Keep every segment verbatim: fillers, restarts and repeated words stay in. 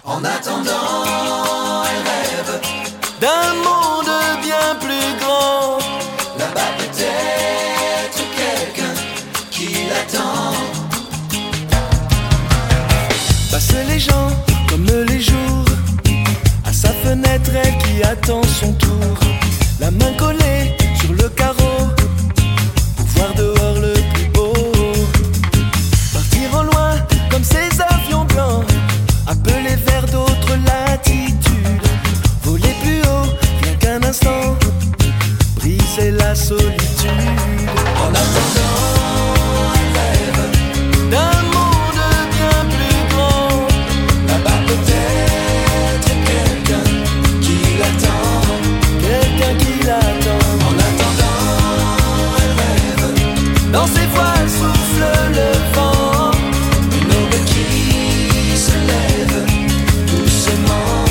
En attendant, elle rêve d'un monde bien plus grand. Là-bas peut-être quelqu'un qui l'attend. Passent les gens comme les jours, à sa fenêtre elle qui attend son tour, la main collée sur le carreau pour voir dehors le plus beau. Partir au loin comme ces avions blancs, appeler vers d'autres latitudes, voler plus haut rien qu'un instant, briser la solitude. En attendant, elle rêve d'un monde bien plus grand. Là-bas peut-être quelqu'un qui l'attend. Quelqu'un qui l'attend. En attendant, elle rêve Dans ses voiles souffle le vent, une aube qui se lève doucement.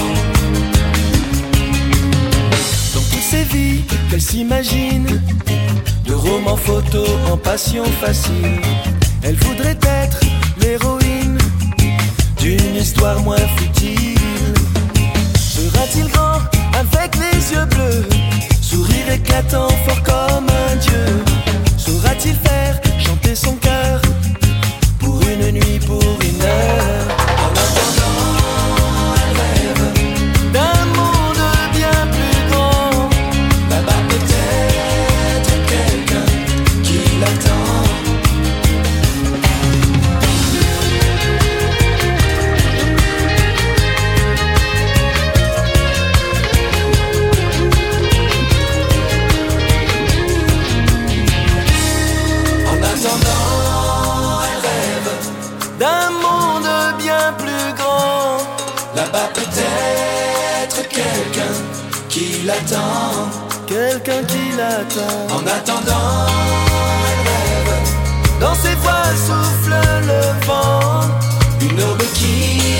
dans toutes ces vies qu'elle s'imagine, de romans photos en passion facile, elle voudrait être l'héroïne d'une histoire moins futile. Sera-t-il grand avec les yeux bleus, sourire éclatant fort comme un dieu? Saura-t-il faire chanter son cœur pour une nuit, pour une heure? En attendant, elle rêve D'un monde bien plus grand. là-bas peut-être quelqu'un qui l'attend. En attendant, elle rêve D'un monde bien plus grand. là-bas peut-être quelqu'un qui l'attend. Quelqu'un qui l'attend. En attendant, elle rêve Dans ses voiles souffle le vent, une aube qui